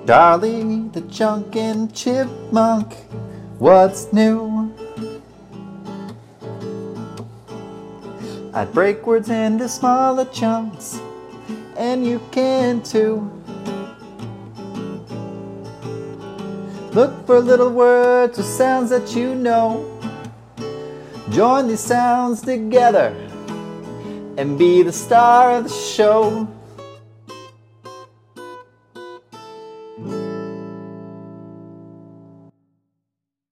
Charlie the Chunkin' Chipmunk, what's new? I'd break words into smaller chunks, and you can too. Look for little words or sounds that you know. Join these sounds together and be the star of the show.